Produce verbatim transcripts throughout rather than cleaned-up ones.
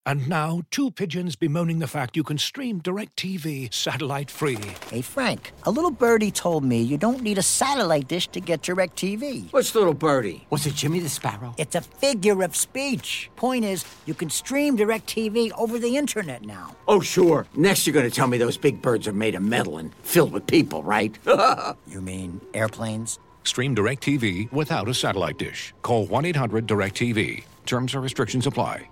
And now, two pigeons bemoaning the fact you can stream DirecTV satellite-free. Hey, Frank, a little birdie told me you don't need a satellite dish to get DirecTV. What's little birdie? Was it Jimmy the Sparrow? It's a figure of speech. Point is, you can stream DirecTV over the internet now. Oh, sure. Next you're going to tell me those big birds are made of metal and filled with people, right? You mean airplanes? Stream DirecTV without a satellite dish. Call one eight hundred direct T V. Terms and restrictions apply.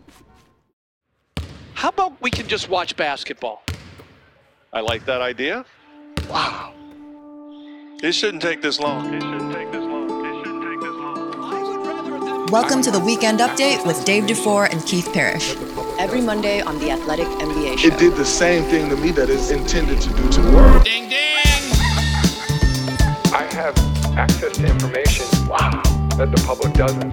How about we can just watch basketball? I like that idea. Wow. It shouldn't take this long. It shouldn't take this long. It shouldn't take this long. Welcome to the Weekend Update with Dave DuFour and Keith Parrish. Every Monday on the Athletic N B A show. It did the same thing to me that it's intended to do to the world. Ding, ding! I have access to information, wow, that the public doesn't.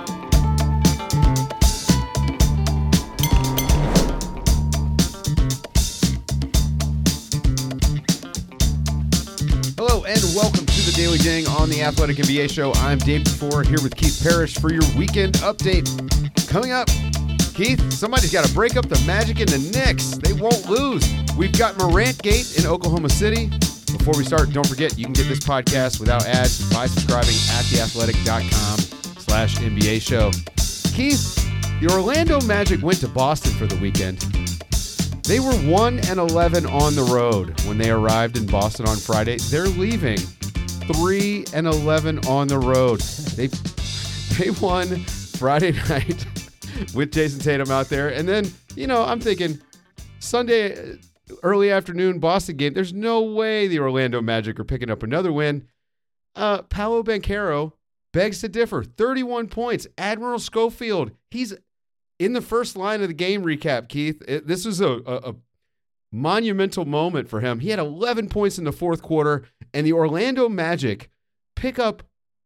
Hello and welcome to the Daily Ding on the Athletic N B A show. I'm Dave DuFour here with Keith Parrish for your weekend update. Coming up, Keith, somebody's got to break up the Magic and the Knicks. They won't lose. We've got Morant Gate in Oklahoma City. Before we start, don't forget you can get this podcast without ads by subscribing at theathletic.com slash NBA show. Keith, the Orlando Magic went to Boston for the weekend. They were one and eleven on the road when they arrived in Boston on Friday. They're leaving three and eleven on the road. They they won Friday night with Jason Tatum out there. And then, you know, I'm thinking Sunday early afternoon Boston game. There's no way the Orlando Magic are picking up another win. Uh, Paolo Banchero begs to differ. thirty-one points. Admiral Schofield, he's in the first line of the game recap, Keith. It, this was a, a, a monumental moment for him. He had eleven points in the fourth quarter, and the Orlando Magic pick up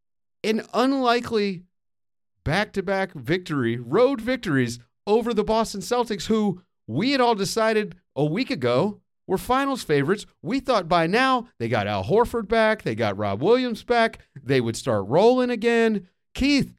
an unlikely back-to-back victory, road victories over the Boston Celtics, who we had all decided a week ago were finals favorites. We thought by now they got Al Horford back, they got Rob Williams back, they would start rolling again. Keith,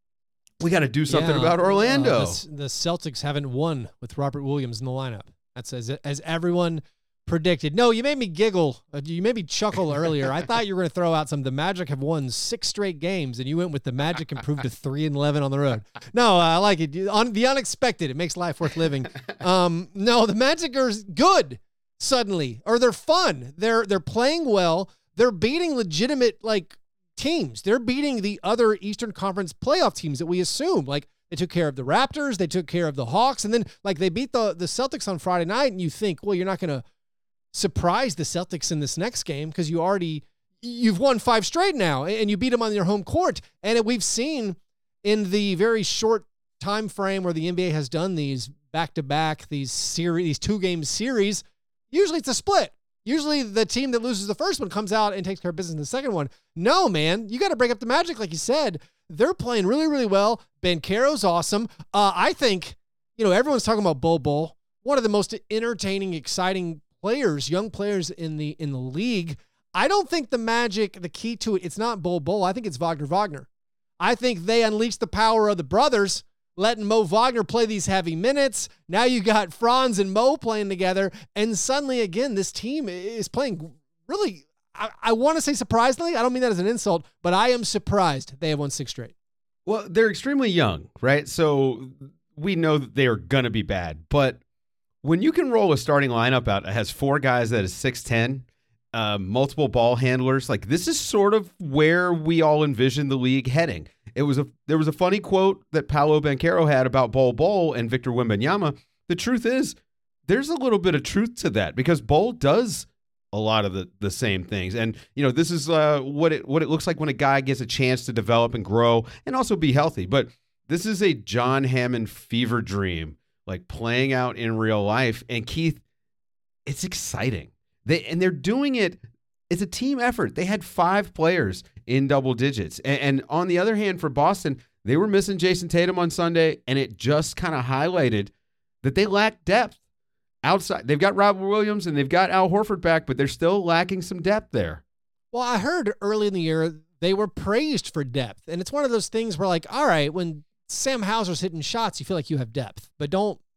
we got to do something yeah, about Orlando. Uh, the, the Celtics haven't won with Robert Williams in the lineup. That's as as everyone predicted. No, you made me giggle. Uh, you made me chuckle earlier. I thought you were going to throw out some. The Magic have won six straight games, and you went with the Magic improved to three and eleven on the road. No, uh, I like it. You, on the unexpected, it makes life worth living. Um, no, the Magic are good suddenly, or they're fun. They're they're playing well. They're beating legitimate like. teams. They're beating the other Eastern Conference playoff teams that we assume. Like, they took care of the Raptors, they took care of the Hawks, and then, like, they beat the, the Celtics on Friday night, and you think, well, you're not going to surprise the Celtics in this next game because you already, you've won five straight now, and you beat them on your home court. And we've seen in the very short time frame where the N B A has done these back-to-back, these series, these two-game series, usually it's a split. Usually the team that loses the first one comes out and takes care of business in the second one. No, man, you got to break up the Magic, like you said. They're playing really, really well. Banchero's awesome. Uh, I think, you know, everyone's talking about Bol Bol, one of the most entertaining, exciting players, young players in the in the league. I don't think the Magic, the key to it, it's not Bol Bol. I think it's Wagner Wagner. I think they unleashed the power of the brothers, letting Mo Wagner play these heavy minutes. Now you got Franz and Mo playing together, and suddenly, again, this team is playing really, I, I want to say surprisingly. I don't mean that as an insult, but I am surprised they have won six straight. Well, they're extremely young, right? So we know that they are going to be bad. But when you can roll a starting lineup out that has four guys that is six ten, uh, multiple ball handlers, like this is sort of where we all envision the league heading. It was a there was a funny quote that Paolo Banchero had about Bol Bol and Victor Wembanyama. The truth is, there's a little bit of truth to that because Bol does a lot of the, the same things. And, you know, this is uh, what it what it looks like when a guy gets a chance to develop and grow and also be healthy. But this is a John Hammond fever dream, like playing out in real life. And Keith, it's exciting. They and they're doing it. It's a team effort. They had five players in double digits. And, and on the other hand, for Boston, they were missing Jason Tatum on Sunday, and it just kind of highlighted that they lack depth outside. They've got Robert Williams and they've got Al Horford back, but they're still lacking some depth there. Well, I heard early in the year they were praised for depth. And it's one of those things where, like, all right, when Sam Hauser's hitting shots, you feel like you have depth. But don't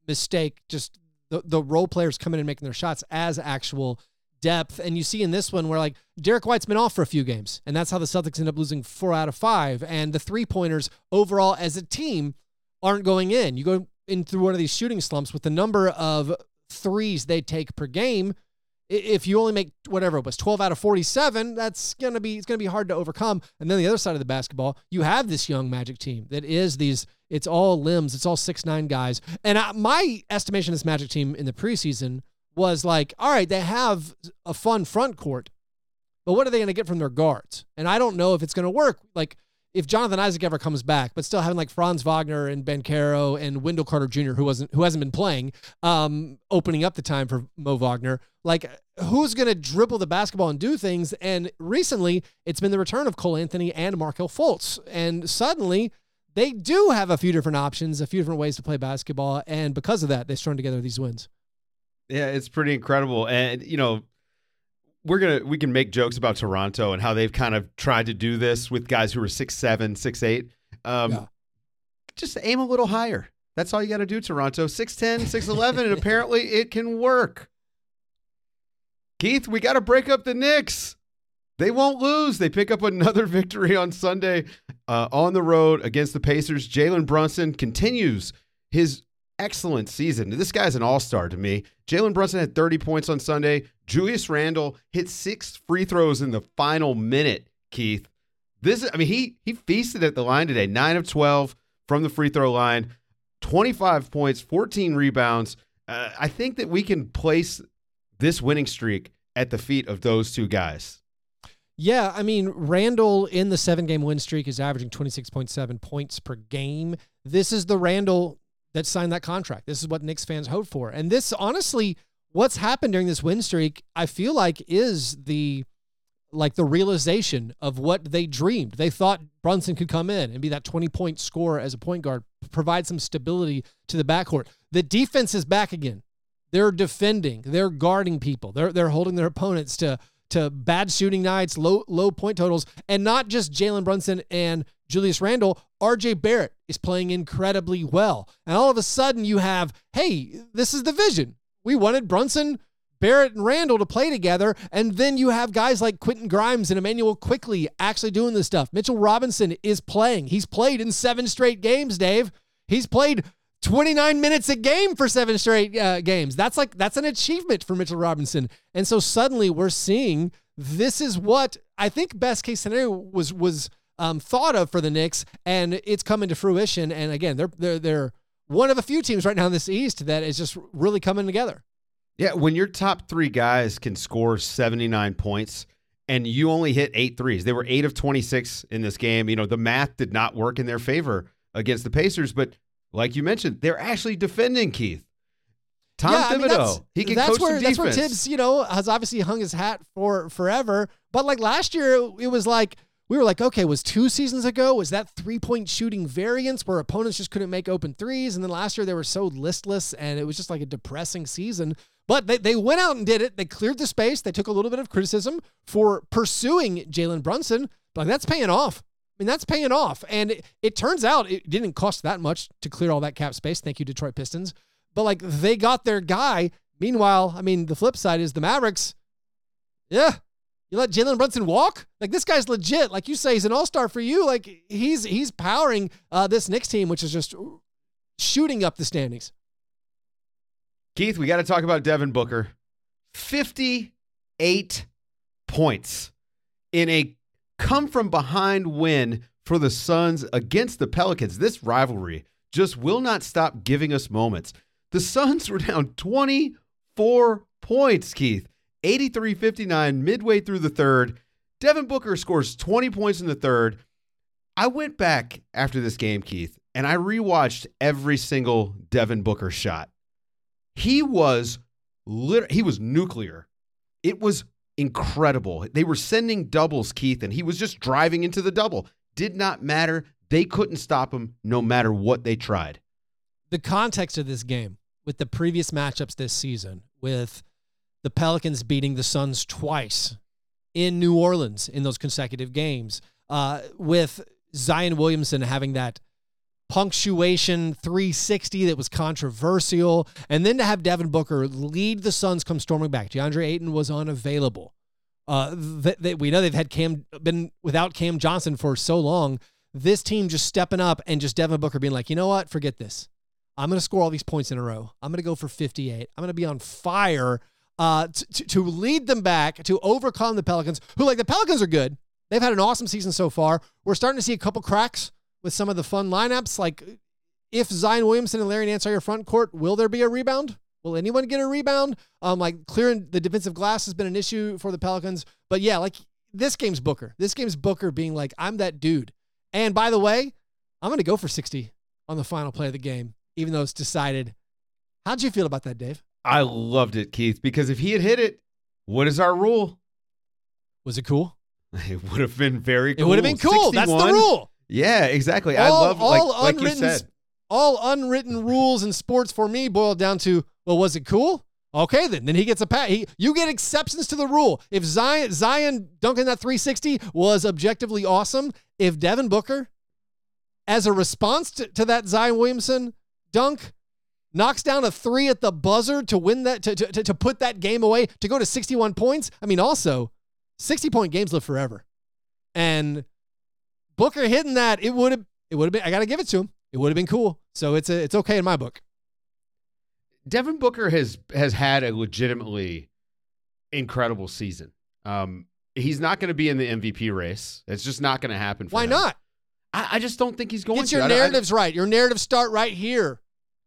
mistake just the, the role players coming in and making their shots as actual depth. And you see in this one where like Derek White's been off for a few games, and that's how the Celtics end up losing four out of five. And the three pointers overall as a team aren't going in. You go in through one of these shooting slumps with the number of threes they take per game. If you only make whatever it was twelve out of forty-seven, that's going to be, it's going to be hard to overcome. And then the other side of the basketball, you have this young Magic team that is these, it's all limbs. It's all six nine guys. And I, my estimation of this Magic team in the preseason was like, all right, they have a fun front court, but what are they going to get from their guards? And I don't know if it's going to work. Like if Jonathan Isaac ever comes back, but still having like Franz Wagner and Ben Caro and Wendell Carter Junior, who wasn't, who hasn't been playing, um, opening up the time for Mo Wagner, like who's going to dribble the basketball and do things? And recently it's been the return of Cole Anthony and Markelle Fultz. And suddenly they do have a few different options, a few different ways to play basketball. And because of that, they strung together these wins. Yeah, it's pretty incredible. And, you know, we're going to, we can make jokes about Toronto and how they've kind of tried to do this with guys who are six seven, six eight. Um, yeah. Just aim a little higher. That's all you got to do, Toronto. six ten, six eleven, and apparently it can work. Keith, we got to break up the Knicks. They won't lose. They pick up another victory on Sunday uh, on the road against the Pacers. Jalen Brunson continues his excellent season. This guy's an all-star to me. Jalen Brunson had thirty points on Sunday. Julius Randle hit six free throws in the final minute, Keith. This, I mean, he he feasted at the line today. nine of twelve from the free throw line, twenty-five points, fourteen rebounds. Uh, I think that we can place this winning streak at the feet of those two guys. Yeah, I mean, Randle in the seven-game win streak is averaging twenty-six point seven points per game. This is the Randle that signed that contract. This is what Knicks fans hope for. And this, honestly, what's happened during this win streak, I feel like is the like the realization of what they dreamed. They thought Brunson could come in and be that twenty-point scorer as a point guard, provide some stability to the backcourt. The defense is back again. They're defending. They're guarding people. They're they're holding their opponents to to bad shooting nights, low low point totals, and not just Jalen Brunson and Julius Randle. R J Barrett is playing incredibly well. And all of a sudden you have, hey, this is the vision. We wanted Brunson, Barrett, and Randle to play together, and then you have guys like Quentin Grimes and Emmanuel Quickley actually doing this stuff. Mitchell Robinson is playing. He's played in seven straight games, Dave. He's played twenty-nine minutes a game for seven straight uh, games. That's like, that's an achievement for Mitchell Robinson. And so suddenly we're seeing this is what I think best case scenario was, was um, thought of for the Knicks, and it's coming to fruition. And again, they're, they're, they're one of a few teams right now in this East that is just really coming together. Yeah. When your top three guys can score seventy-nine points and you only hit eight threes, they were eight of twenty-six in this game. You know, the math did not work in their favor against the Pacers, but like you mentioned, they're actually defending, Keith. Tom yeah, Thibodeau, I mean, he can that's coach where, some defense. That's where Tibbs, you know, has obviously hung his hat for forever. But like last year, it was like, we were like, okay, was two seasons ago, was that three-point shooting variance where opponents just couldn't make open threes? And then last year they were so listless, and it was just like a depressing season. But they, they went out and did it. They cleared the space. They took a little bit of criticism for pursuing Jalen Brunson. But like, that's paying off. I mean, that's paying off. And it, it turns out it didn't cost that much to clear all that cap space. Thank you, Detroit Pistons. But like, they got their guy. Meanwhile, I mean, the flip side is the Mavericks. Yeah. You let Jalen Brunson walk? Like, this guy's legit. Like you say, he's an all-star for you. Like, he's he's powering uh, this Knicks team, which is just shooting up the standings. Keith, we got to talk about Devin Booker. fifty-eight points in a come-from-behind win for the Suns against the Pelicans. This rivalry just will not stop giving us moments. The Suns were down twenty-four points, Keith. eighty-three fifty-nine midway through the third. Devin Booker scores twenty points in the third. I went back after this game, Keith, and I rewatched every single Devin Booker shot. He was lit- he was nuclear. It was incredible. They were sending doubles, Keith, and he was just driving into the double. Did not matter. They couldn't stop him no matter what they tried. The context of this game with the previous matchups this season, with the Pelicans beating the Suns twice in New Orleans in those consecutive games, uh, with Zion Williamson having that punctuation three sixty that was controversial, and then to have Devin Booker lead the Suns come storming back. DeAndre Ayton was unavailable. Uh, th- th- we know they've had Cam been without Cam Johnson for so long. This team just stepping up and just Devin Booker being like, you know what? Forget this. I'm going to score all these points in a row. I'm going to go for fifty-eight. I'm going to be on fire uh, t- t- to lead them back, to overcome the Pelicans, who, like, the Pelicans are good. They've had an awesome season so far. We're starting to see a couple cracks with some of the fun lineups. Like, if Zion Williamson and Larry Nance are your front court, will there be a rebound? Will anyone get a rebound? Um, like, clearing the defensive glass has been an issue for the Pelicans. But, yeah, like, this game's Booker. This game's Booker being like, I'm that dude. And by the way, I'm going to go for sixty on the final play of the game, even though it's decided. How'd you feel about that, Dave? I loved it, Keith, because if he had hit it, what is our rule? Was it cool? It would have been very cool. It would have been cool. That's the rule. Yeah, exactly. All, I love like, all like you unwritten, said. All unwritten rules in sports for me boil down to, well, was it cool? Okay, then. Then he gets a pat. He, you get exceptions to the rule. If Zion, Zion dunking that three sixty was objectively awesome, if Devin Booker, as a response to, to that Zion Williamson dunk, knocks down a three at the buzzer to win that, to, to, to put that game away, to go to sixty-one points, I mean, also, sixty-point games live forever. And Booker hitting that, it would have, it would have been, I got to give it to him. It would have been cool. So it's a, it's okay in my book. Devin Booker has has had a legitimately incredible season. Um, he's not going to be in the M V P race. It's just not going to happen for Why him. not? I, I just don't think he's going Get to. your I don't- narratives right. Your narratives start right here.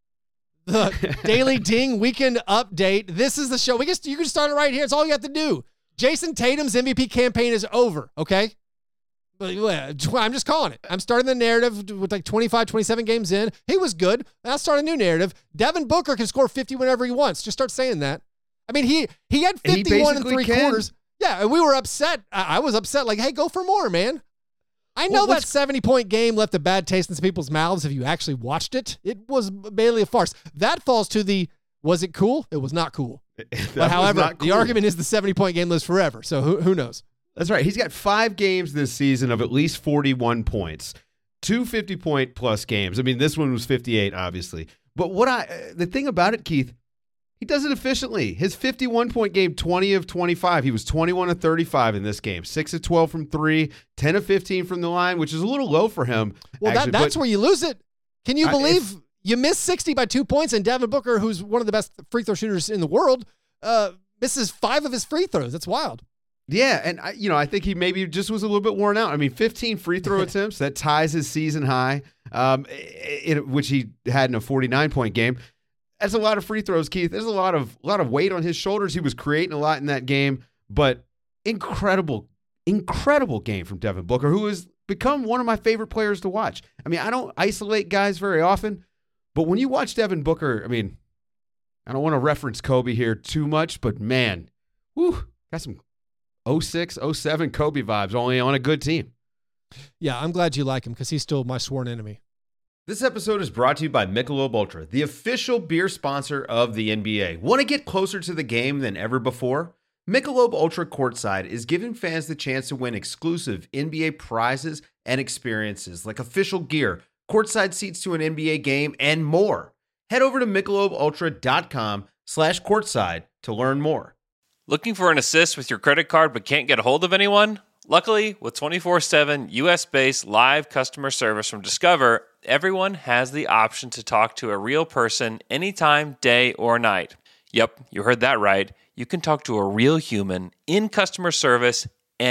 The Daily Ding Weekend Update. This is the show. We can, you can start it right here. It's all you have to do. Jason Tatum's M V P campaign is over, okay? But, well, I'm just calling it. I'm starting the narrative with like twenty-five, twenty-seven games in. He was good. I'll start a new narrative. Devin Booker can score fifty whenever he wants. Just start saying that. I mean, he he had He fifty-one and basically three can. quarters. Yeah, and we were upset. I, I was upset. Like, hey, go for more, man. I know Well, that what's- seventy-point game left a bad taste in some people's mouths if you actually watched it. It was barely a farce. That falls to the, was it cool? It was not cool. That But was however, not the cool. argument is the seventy-point game lives forever. So who who knows? That's right. He's got five games this season of at least forty-one points, two fifty-point plus games. I mean, this one was fifty-eight, obviously. But what I the thing about it, Keith, he does it efficiently. His fifty-one-point game, twenty of twenty-five. He was twenty-one of thirty-five in this game, six of twelve from three, ten of fifteen from the line, which is a little low for him. Well, actually, that, that's but where you lose it. Can you I- believe you missed sixty by two points and Devin Booker, who's one of the best free throw shooters in the world, uh, misses five of his free throws? That's wild. Yeah, and I, you know, I think he maybe just was a little bit worn out. I mean, fifteen free throw attempts, that ties his season high, um, in, which he had in a forty-nine point game. That's a lot of free throws, Keith. There's a lot of a lot of weight on his shoulders. He was creating a lot in that game, but incredible, incredible game from Devin Booker, who has become one of my favorite players to watch. I mean, I don't isolate guys very often, but when you watch Devin Booker, I mean, I don't want to reference Kobe here too much, but man, whew, got some oh six, oh seven Kobe vibes, only on a good team. Yeah, I'm glad you like him because he's still my sworn enemy. This episode is brought to you by Michelob Ultra, the official beer sponsor of the N B A. Want to get closer to the game than ever before? Michelob Ultra Courtside is giving fans the chance to win exclusive N B A prizes and experiences like official gear, courtside seats to an N B A game, and more. Head over to michelobultra.com slash courtside to learn more. Looking for an assist with your credit card but can't get a hold of anyone? Luckily, with twenty-four seven U S-based live customer service from Discover, everyone has the option to talk to a real person anytime, day or night. Yep, you heard that right. You can talk to a real human in customer service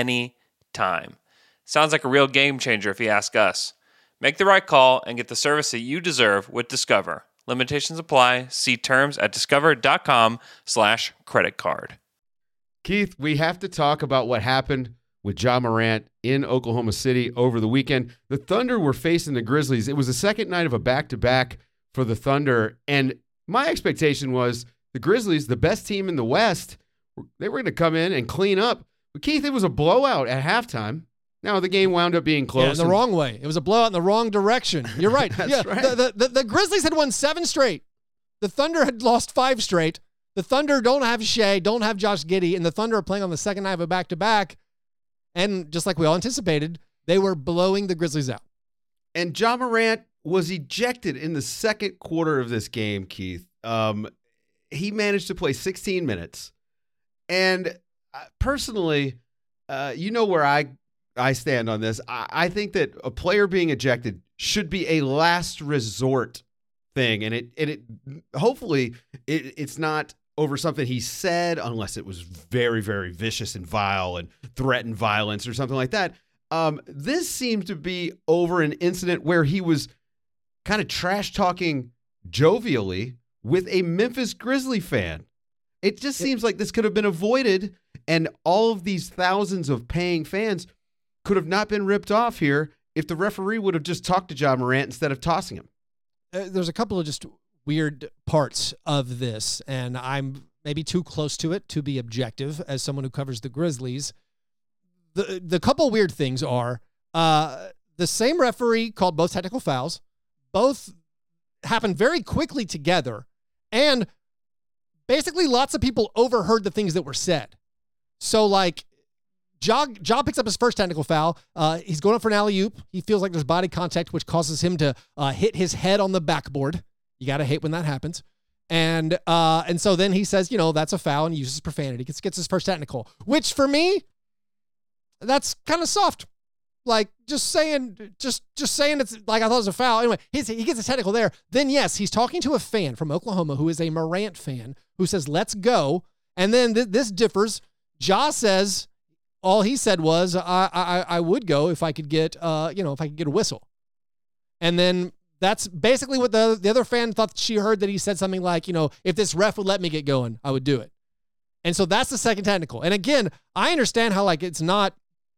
anytime. Sounds like a real game changer if you ask us. Make the right call and get the service that you deserve with Discover. Limitations apply. See terms at discover.com slash credit card. Keith, we have to talk about what happened with Ja Morant in Oklahoma City over the weekend. The Thunder were facing the Grizzlies. It was the second night of a back-to-back for the Thunder, and my expectation was the Grizzlies, the best team in the West, they were going to come in and clean up. But Keith, it was a blowout at halftime. Now, the game wound up being close. Yeah, in the and- wrong way. It was a blowout in the wrong direction. You're right. That's yeah, right. The, the, the, the Grizzlies had won seven straight. The Thunder had lost five straight. The Thunder don't have Shea, don't have Josh Giddey, and the Thunder are playing on the second night of a back-to-back. And just like we all anticipated, they were blowing the Grizzlies out. And Ja Morant was ejected in the second quarter of this game, Keith. Um, he managed to play sixteen minutes. And personally, uh, you know where I I stand on this. I, I think that a player being ejected should be a last resort thing, and it and it hopefully it, it's not over something he said, unless it was very very vicious and vile and threatened violence or something like that. Um, this seemed to be over an incident where he was kind of trash talking jovially with a Memphis Grizzly fan. It just seems like this could have been avoided, and all of these thousands of paying fans could have not been ripped off here if the referee would have just talked to Ja Morant instead of tossing him. Uh, there's a couple of just weird parts of this, and I'm maybe too close to it to be objective as someone who covers the Grizzlies. The the couple weird things are uh, the same referee called both technical fouls. Both happened very quickly together, and basically lots of people overheard the things that were said. So like, Ja, Ja picks up his first technical foul. Uh, he's going up for an alley-oop. He feels like there's body contact, which causes him to uh, hit his head on the backboard. You got to hate when that happens. And uh, and so then he says, you know, that's a foul, and uses profanity. Gets, gets his first technical, which for me, that's kind of soft. Like just saying, just just saying it's like I thought it was a foul. Anyway, his, he gets a technical there. Then yes, he's talking to a fan from Oklahoma who is a Morant fan who says, let's go. And then th- this differs. Ja says, all he said was, I, I I would go if I could get, uh, you know, if I could get a whistle. And then that's basically what the, the other fan thought she heard, that he said something like, you know, if this ref would let me get going, I would do it. And so that's the second technical. And again, I understand how like it's not,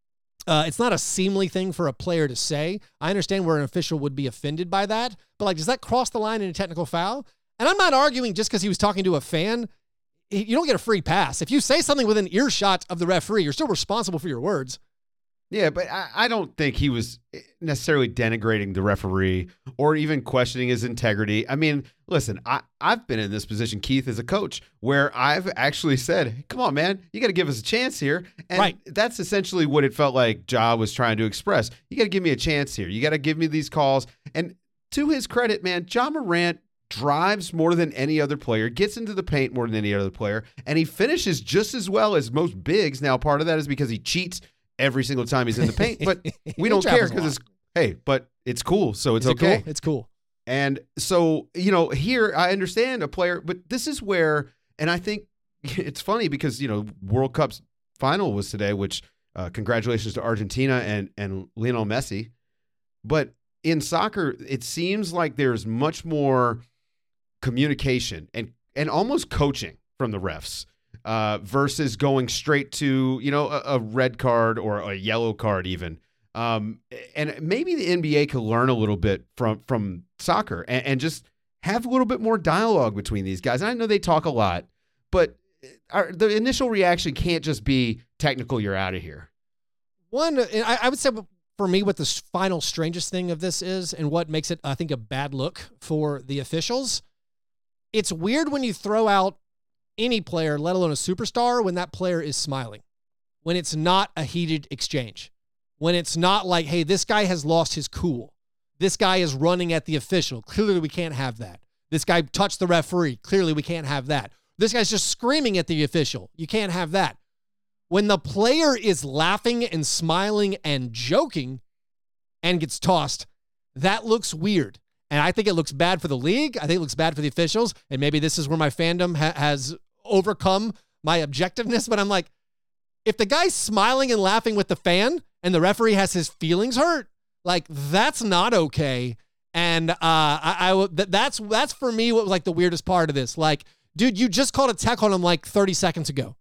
uh, it's not a seemly thing for a player to say. I understand where an official would be offended by that. But like, does that cross the line in a technical foul? And I'm not arguing just because he was talking to a fan. You don't get a free pass. If you say something within earshot of the referee, you're still responsible for your words. Yeah, but I, I don't think he was necessarily denigrating the referee or even questioning his integrity. I mean, listen, I, I've been in this position, Keith, as a coach, where I've actually said, hey, come on, man, you got to give us a chance here. And right. That's essentially what it felt like Ja was trying to express. You got to give me a chance here. You got to give me these calls. And to his credit, man, Ja Morant drives more than any other player, gets into the paint more than any other player, and he finishes just as well as most bigs. Now, part of that is because he cheats every single time he's in the paint, but we don't care because it's, hey, but it's cool, so it's is okay. It cool? It's cool. And so, you know, here I understand a player, but this is where, and I think it's funny because, you know, World Cup's final was today, which uh, congratulations to Argentina and, and Lionel Messi. But in soccer, it seems like there's much more communication and and almost coaching from the refs uh, versus going straight to, you know, a, a red card or a yellow card even. Um, and maybe the N B A could learn a little bit from from soccer and, and just have a little bit more dialogue between these guys. And I know they talk a lot, but our, the initial reaction can't just be technical, you're out of here. One, I, I would say for me what the final strangest thing of this is and what makes it, I think, a bad look for the officials. It's weird when you throw out any player, let alone a superstar, when that player is smiling, when it's not a heated exchange, when it's not like, hey, this guy has lost his cool. This guy is running at the official. Clearly, we can't have that. This guy touched the referee. Clearly, we can't have that. This guy's just screaming at the official. You can't have that. When the player is laughing and smiling and joking and gets tossed, that looks weird. And I think it looks bad for the league. I think it looks bad for the officials. And maybe this is where my fandom ha- has overcome my objectiveness. But I'm like, if the guy's smiling and laughing with the fan and the referee has his feelings hurt, like that's not okay. And uh, I, I th- that's that's for me what was like the weirdest part of this. Like, dude, you just called a tackle on him like thirty seconds ago.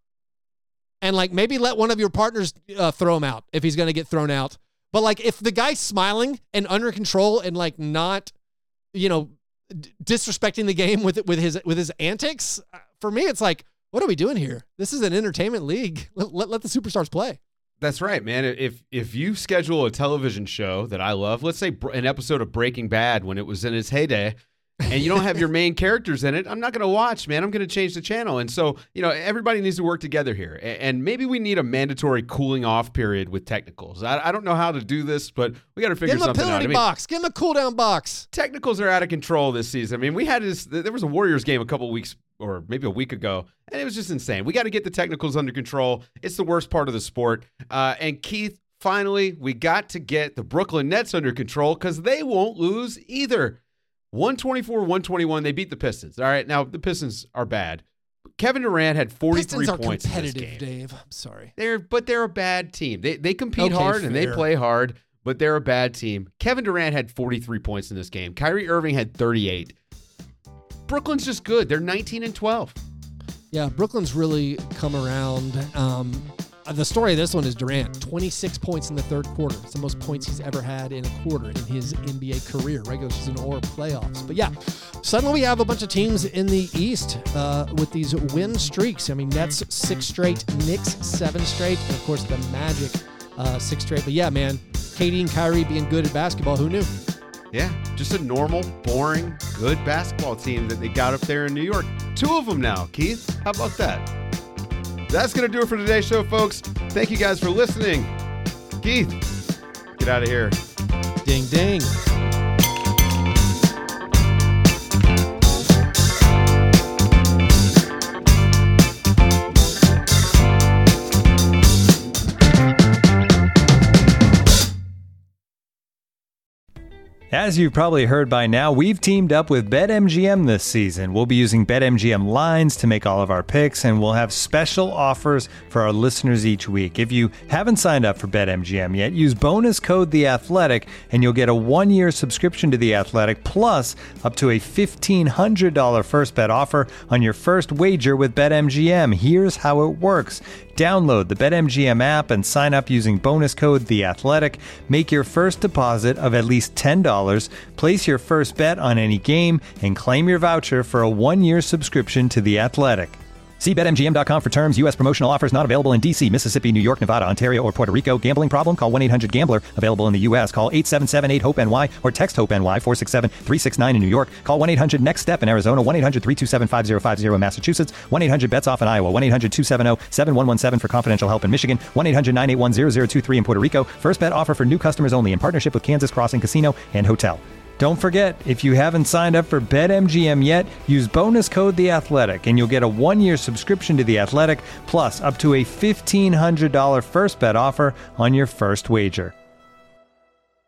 And like maybe let one of your partners uh, throw him out if he's going to get thrown out. But like if the guy's smiling and under control and like not, you know, d- disrespecting the game with with his with his antics, for me, it's like, what are we doing here? This is an entertainment league. Let, let, let the superstars play. That's right, man. If if you schedule a television show that I love, let's say an episode of Breaking Bad when it was in its heyday, and you don't have your main characters in it, I'm not going to watch, man. I'm going to change the channel. And so, you know, everybody needs to work together here. And maybe we need a mandatory cooling off period with technicals. I, I don't know how to do this, but we got to figure Give him something a out. penalty I mean, box. Give him a cool down box. Technicals are out of control this season. I mean, we had this, there was a Warriors game a couple weeks or maybe a week ago, and it was just insane. We got to get the technicals under control. It's the worst part of the sport. Uh, and Keith, finally, we got to get the Brooklyn Nets under control because they won't lose either. one twenty-four one twenty-one, they beat the Pistons. All right, now the Pistons are bad. Kevin Durant had forty-three Pistons are points competitive, in this game. Dave. I'm sorry. They're but they're a bad team. They they compete Okay, hard and they fair. play hard, but they're a bad team. Kevin Durant had forty-three points in this game. Kyrie Irving had thirty-eight. Brooklyn's just good. They're nineteen and twelve. Yeah, Brooklyn's really come around. Um, the story of this one is Durant, twenty-six points in the third quarter. It's the most points he's ever had in a quarter in his N B A career, regular season or playoffs. But yeah, suddenly we have a bunch of teams in the East uh, with these win streaks. I mean, Nets six straight, Knicks seven straight, and of course the Magic uh, six straight. But yeah, man, K D and Kyrie being good at basketball, who knew? Yeah, just a normal, boring, good basketball team that they got up there in New York. Two of them now, Keith. How about that? That's going to do it for today's show, folks. Thank you guys for listening. Keith, get out of here. Ding, ding. As you've probably heard by now, we've teamed up with BetMGM this season. We'll be using BetMGM lines to make all of our picks, and we'll have special offers for our listeners each week. If you haven't signed up for BetMGM yet, use bonus code The Athletic, and you'll get a one-year subscription to The Athletic, plus up to a fifteen hundred dollars first bet offer on your first wager with BetMGM. Here's how it works. Download the BetMGM app and sign up using bonus code The Athletic. Make your first deposit of at least ten dollars, place your first bet on any game, and claim your voucher for a one-year subscription to The Athletic. See Bet M G M dot com for terms. U S promotional offers not available in D C, Mississippi, New York, Nevada, Ontario, or Puerto Rico. Gambling problem? Call one eight hundred gambler. Available in the U S. Call eight seven seven eight hope N Y or text HOPE-NY four six seven three six nine in New York. Call one eight hundred next step in Arizona. one eight hundred three two seven five zero five zero in Massachusetts. one eight hundred bets off in Iowa. one eight hundred two seven zero seven one one seven for confidential help in Michigan. one eight hundred nine eight one zero zero two three in Puerto Rico. First bet offer for new customers only in partnership with Kansas Crossing Casino and Hotel. Don't forget, if you haven't signed up for BetMGM yet, use bonus code The Athletic, and you'll get a one-year subscription to The Athletic, plus up to a fifteen hundred dollars first bet offer on your first wager.